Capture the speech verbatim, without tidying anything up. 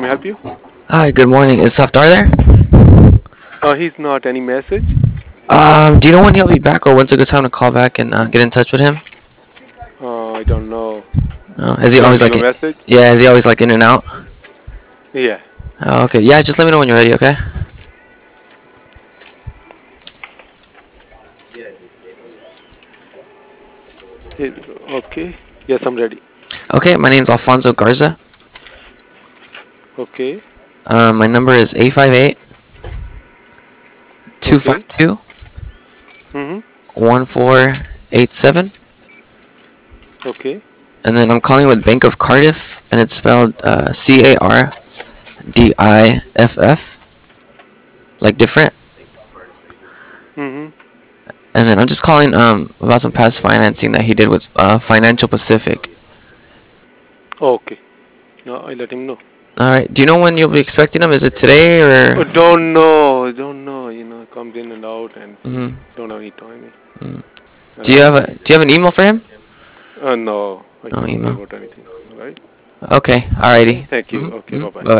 I help you? Hi, good morning. Is Safdar there? Uh, he's not. Any message? Um, do you know when he'll be back, or when's a good time to call back and uh, get in touch with him? Uh, I don't know. Uh, is he You want always to leave like, a in- message? yeah, is he always like in and out? Yeah. Oh, okay, yeah, just let me know when you're ready, okay? Hey, okay. Yes, I'm ready. Okay, my name's Alfonso Garza. Okay. Um, my number is eight five eight, two Okay. five two, Mhm. one four eight seven, Okay. and then I'm calling with Bank of Cardiff, and it's spelled uh, C A R D I F F, like different. Mhm. And then I'm just calling um about some past financing that he did with uh, Financial Pacific. Okay. No, I let him know. All right. Do you know when you'll be expecting him? Is it today Oh, or? don't know. I don't know. You know, comes in and out, and Mm-hmm. don't have any timing. Mm. All Do you right. have a Do you have an email for him? Uh, no, I No can't say email. about anything. All right. Okay. Alrighty. Thank you. Mm-hmm. Okay. Bye Mm-hmm. bye. Bye.